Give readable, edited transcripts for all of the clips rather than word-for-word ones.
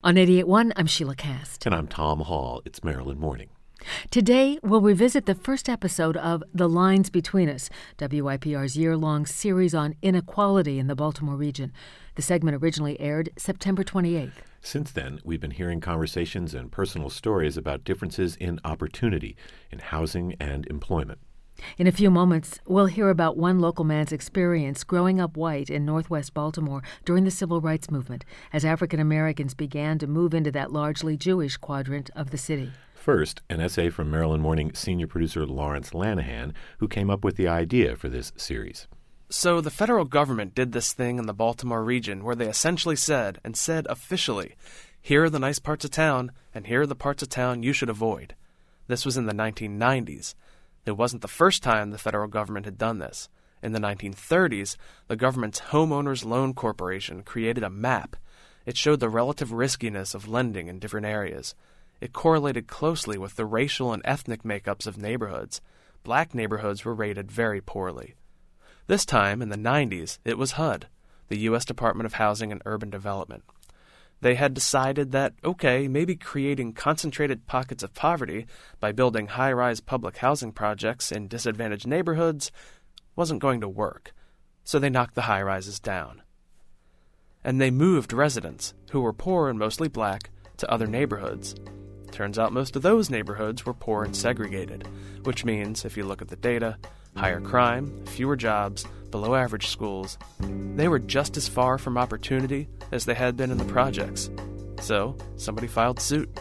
On 88.1, I'm Sheila Cast. And I'm Tom Hall. It's Maryland Morning. Today, we'll revisit the first episode of The Lines Between Us, WYPR's year-long series on inequality in the Baltimore region. The segment originally aired September 28th. Since then, we've been hearing conversations and personal stories about differences in opportunity in housing and employment. In a few moments, we'll hear about one local man's experience growing up white in northwest Baltimore during the Civil Rights Movement, as African Americans began to move into that largely Jewish quadrant of the city. First, an essay from Maryland Morning senior producer Lawrence Lanahan, who came up with the idea for this series. So the federal government did this thing in the Baltimore region where they essentially said officially, here are the nice parts of town, and here are the parts of town you should avoid. This was in the 1990s. It wasn't the first time the federal government had done this. In the 1930s, the government's Homeowners Loan Corporation created a map. It showed the relative riskiness of lending in different areas. It correlated closely with the racial and ethnic makeups of neighborhoods. Black neighborhoods were rated very poorly. This time, in the 90s, it was HUD, the U.S. Department of Housing and Urban Development. They had decided that, maybe creating concentrated pockets of poverty by building high-rise public housing projects in disadvantaged neighborhoods wasn't going to work, so they knocked the high-rises down. And they moved residents, who were poor and mostly black, to other neighborhoods. Turns out most of those neighborhoods were poor and segregated, which means, if you look at the data, higher crime, fewer jobs, below-average schools. They were just as far from opportunity as they had been in the projects. So, somebody filed suit.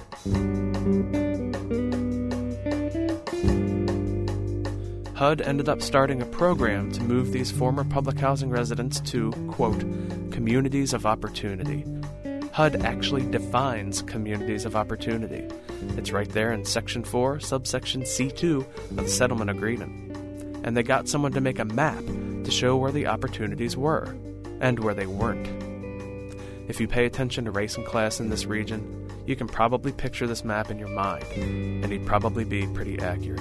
HUD ended up starting a program to move these former public housing residents to, quote, communities of opportunity. HUD actually defines communities of opportunity. It's right there in Section 4, subsection C2 of the settlement agreement. And they got someone to make a map to show where the opportunities were and where they weren't. If you pay attention to race and class in this region, you can probably picture this map in your mind, and he'd probably be pretty accurate.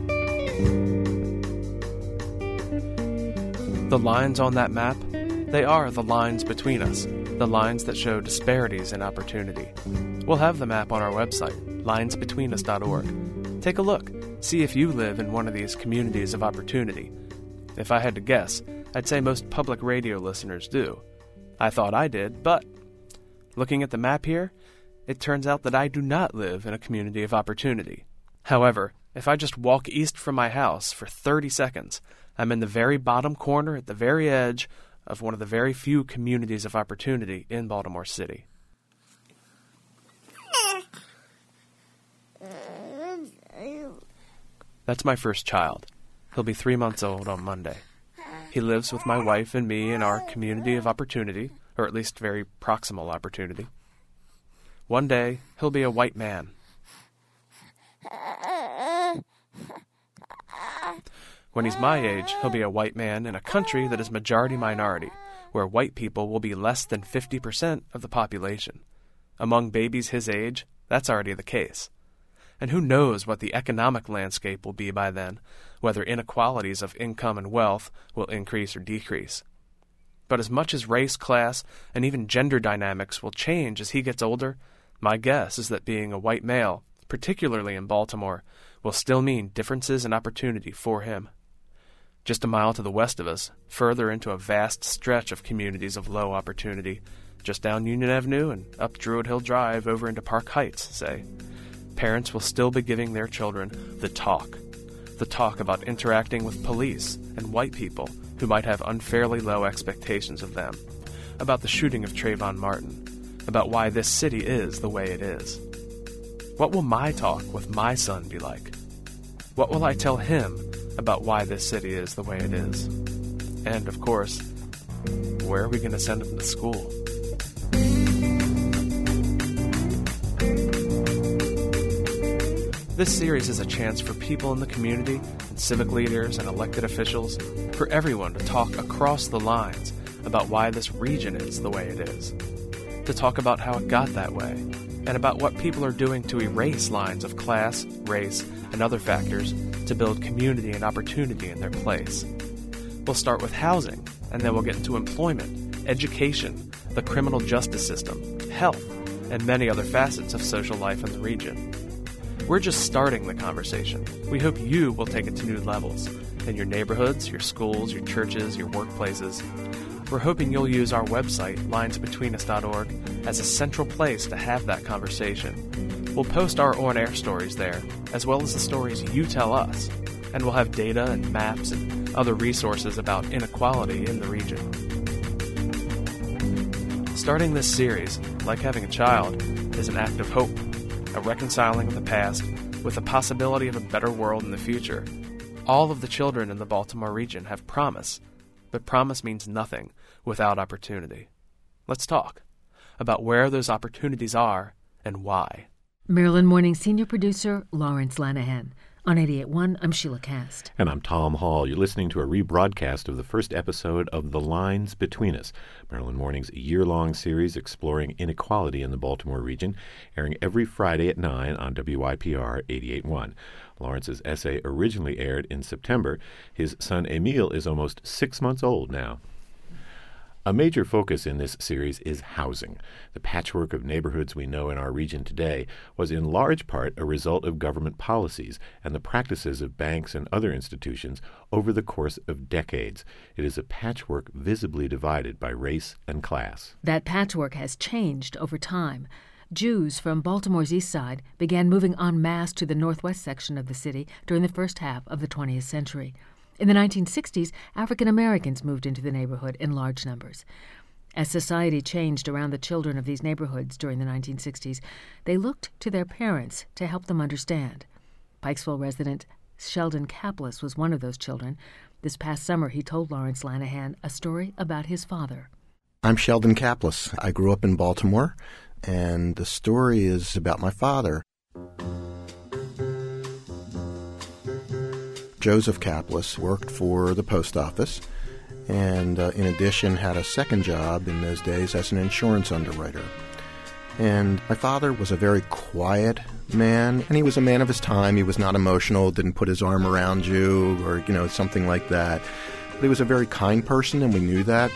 The lines on that map, they are the lines between us, the lines that show disparities in opportunity. We'll have the map on our website, linesbetweenus.org. Take a look. See if you live in one of these communities of opportunity. If I had to guess, I'd say most public radio listeners do. I thought I did, but looking at the map here, it turns out that I do not live in a community of opportunity. However, if I just walk east from my house for 30 seconds, I'm in the very bottom corner at the very edge of one of the very few communities of opportunity in Baltimore City. That's my first child. He'll be 3 months old on Monday. He lives with my wife and me in our community of opportunity, or at least very proximal opportunity. One day, he'll be a white man. When he's my age, he'll be a white man in a country that is majority minority, where white people will be less than 50% of the population. Among babies his age, that's already the case. And who knows what the economic landscape will be by then, whether inequalities of income and wealth will increase or decrease. But as much as race, class, and even gender dynamics will change as he gets older, my guess is that being a white male, particularly in Baltimore, will still mean differences in opportunity for him. Just a mile to the west of us, further into a vast stretch of communities of low opportunity, just down Union Avenue and up Druid Hill Drive over into Park Heights, say, parents will still be giving their children the talk about interacting with police and white people who might have unfairly low expectations of them, about the shooting of Trayvon Martin, about why this city is the way it is. What will my talk with my son be like? What will I tell him about why this city is the way it is? And, of course, where are we going to send him to school? This series is a chance for people in the community, and civic leaders and elected officials, for everyone to talk across the lines about why this region is the way it is, to talk about how it got that way, and about what people are doing to erase lines of class, race, and other factors to build community and opportunity in their place. We'll start with housing, and then we'll get into employment, education, the criminal justice system, health, and many other facets of social life in the region. We're just starting the conversation. We hope you will take it to new levels in your neighborhoods, your schools, your churches, your workplaces. We're hoping you'll use our website, linesbetweenus.org, as a central place to have that conversation. We'll post our on-air stories there, as well as the stories you tell us, and we'll have data and maps and other resources about inequality in the region. Starting this series, like having a child, is an act of hope, a reconciling of the past with the possibility of a better world in the future. All of the children in the Baltimore region have promise, but promise means nothing without opportunity. Let's talk about where those opportunities are and why. Maryland Morning Senior Producer Lawrence Lanahan. On 88.1, I'm Sheila Cast. And I'm Tom Hall. You're listening to a rebroadcast of the first episode of The Lines Between Us, Maryland Morning's year-long series exploring inequality in the Baltimore region, airing every Friday at 9 on WYPR 88.1. Lawrence's essay originally aired in September. His son Emil is almost 6 months old now. A major focus in this series is housing. The patchwork of neighborhoods we know in our region today was in large part a result of government policies and the practices of banks and other institutions over the course of decades. It is a patchwork visibly divided by race and class. That patchwork has changed over time. Jews from Baltimore's east side began moving en masse to the northwest section of the city during the first half of the 20th century. In the 1960s, African Americans moved into the neighborhood in large numbers. As society changed around the children of these neighborhoods during the 1960s, they looked to their parents to help them understand. Pikesville resident Sheldon Kaplis was one of those children. This past summer, he told Lawrence Lanahan a story about his father. I'm Sheldon Kaplis. I grew up in Baltimore, and the story is about my father. Joseph Kaplis worked for the post office and in addition had a second job in those days as an insurance underwriter. And my father was a very quiet man, and he was a man of his time. He was not emotional, didn't put his arm around you or, something like that. But he was a very kind person, and we knew that.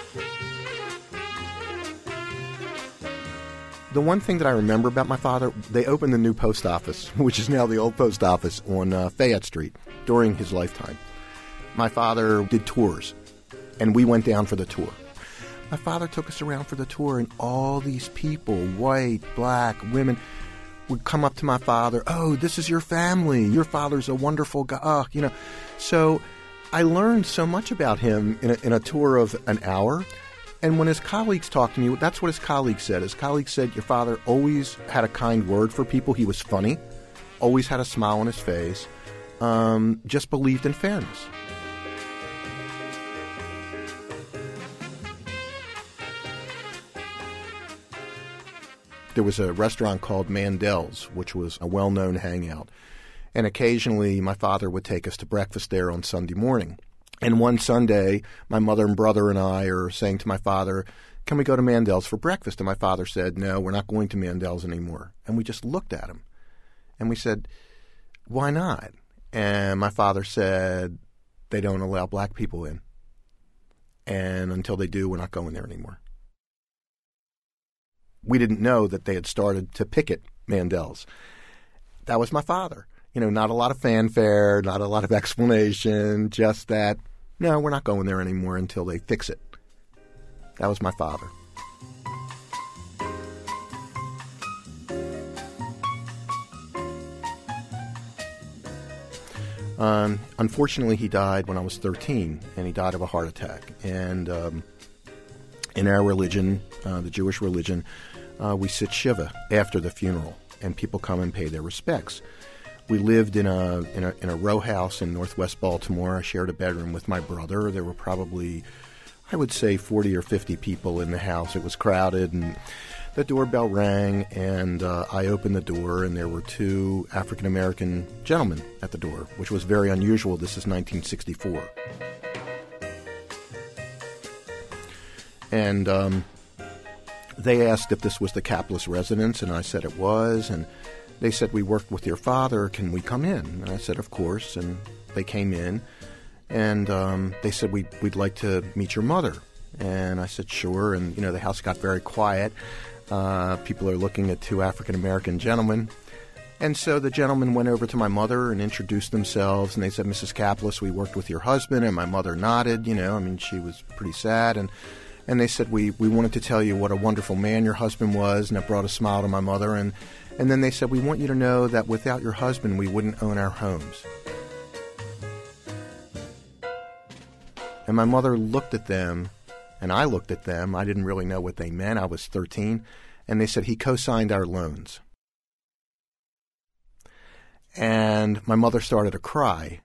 The one thing that I remember about my father, they opened the new post office, which is now the old post office on Fayette Street, during his lifetime. My father did tours, and we went down for the tour. My father took us around for the tour, and all these people, white, black, women, would come up to my father. Oh, this is your family. Your father's a wonderful guy. So I learned so much about him in a tour of an hour. And when his colleagues talked to me, that's what his colleagues said. His colleagues said, your father always had a kind word for people. He was funny, always had a smile on his face, just believed in fairness. There was a restaurant called Mandel's, which was a well-known hangout. And occasionally my father would take us to breakfast there on Sunday morning. And one Sunday, my mother and brother and I are saying to my father, can we go to Mandel's for breakfast? And my father said, no, we're not going to Mandel's anymore. And we just looked at him. And we said, why not? And my father said, they don't allow black people in. And until they do, we're not going there anymore. We didn't know that they had started to picket Mandel's. That was my father. Not a lot of fanfare, not a lot of explanation, just that, no, we're not going there anymore until they fix it. That was my father. Unfortunately, he died when I was 13, and he died of a heart attack. And in our religion, the Jewish religion, we sit Shiva after the funeral, and people come and pay their respects. We lived in a row house in northwest Baltimore. I shared a bedroom with my brother. There were probably, I would say, 40 or 50 people in the house. It was crowded, and the doorbell rang, and I opened the door, and there were two African-American gentlemen at the door, which was very unusual. This is 1964. And they asked if this was the Kaplis residence, and I said it was, and they said, we worked with your father, can we come in? And I said, of course, and they came in, and they said, we'd like to meet your mother. And I said, sure, and, the house got very quiet. People are looking at two African-American gentlemen. And so the gentleman went over to my mother and introduced themselves, and they said, Mrs. Kaplis, we worked with your husband, and my mother nodded, she was pretty sad, and they said, we wanted to tell you what a wonderful man your husband was, and it brought a smile to my mother, and then they said, we want you to know that without your husband, we wouldn't own our homes. And my mother looked at them, and I looked at them. I didn't really know what they meant. I was 13, and they said, he co-signed our loans. And my mother started to cry.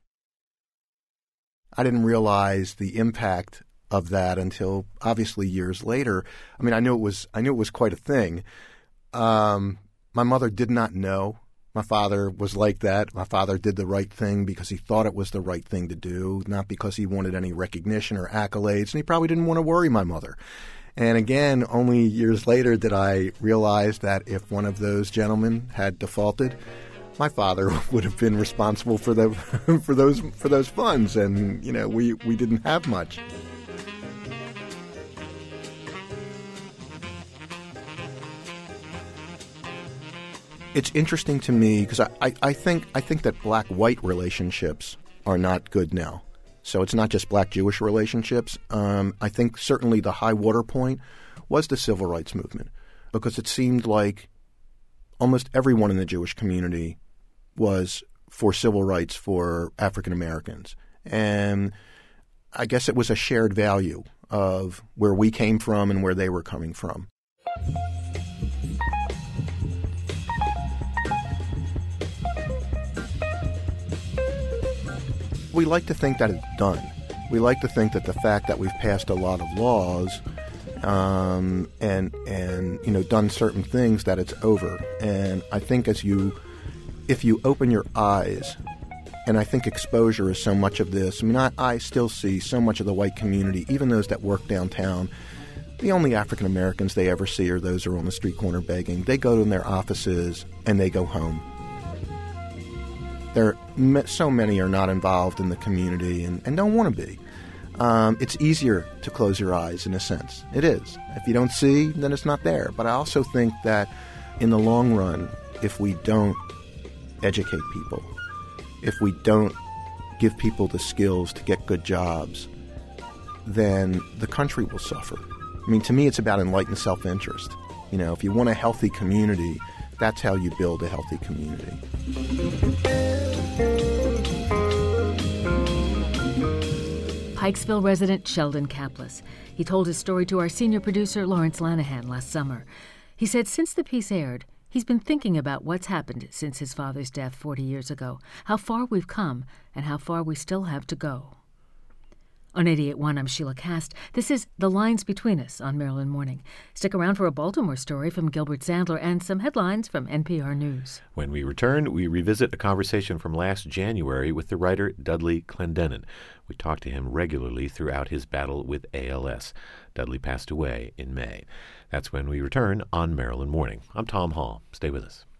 I didn't realize the impact of that until obviously years later. I mean, I knew it was quite a thing. My mother did not know. My father was like that. My father did the right thing because he thought it was the right thing to do, not because he wanted any recognition or accolades, and he probably didn't want to worry my mother. And again, only years later did I realize that if one of those gentlemen had defaulted, my father would have been responsible for those funds, and we didn't have much. It's interesting to me because I think that black-white relationships are not good now. So it's not just black-Jewish relationships. I think certainly the high water point was the civil rights movement, because it seemed like almost everyone in the Jewish community was for civil rights for African Americans. And I guess it was a shared value of where we came from and where they were coming from. We like to think that it's done. We like to think that the fact that we've passed a lot of laws and done certain things, that it's over. And I think if you open your eyes, and I think exposure is so much of this. I mean, I still see so much of the white community, even those that work downtown, the only African Americans they ever see are those who are on the street corner begging. They go to their offices and they go home. So many are not involved in the community and don't want to be. It's easier to close your eyes, in a sense. It is. If you don't see, then it's not there. But I also think that in the long run, if we don't educate people, if we don't give people the skills to get good jobs, then the country will suffer. I mean, to me, it's about enlightened self-interest. If you want a healthy community, that's how you build a healthy community. Pikesville resident Sheldon Kaplis. He told his story to our senior producer, Lawrence Lanahan, last summer. He said since the piece aired, he's been thinking about what's happened since his father's death 40 years ago, how far we've come, and how far we still have to go. On 88.1, I'm Sheila Kast. This is The Lines Between Us on Maryland Morning. Stick around for a Baltimore story from Gilbert Sandler and some headlines from NPR News. When we return, we revisit a conversation from last January with the writer Dudley Clendenin. We talk to him regularly throughout his battle with ALS. Dudley passed away in May. That's when we return on Maryland Morning. I'm Tom Hall. Stay with us.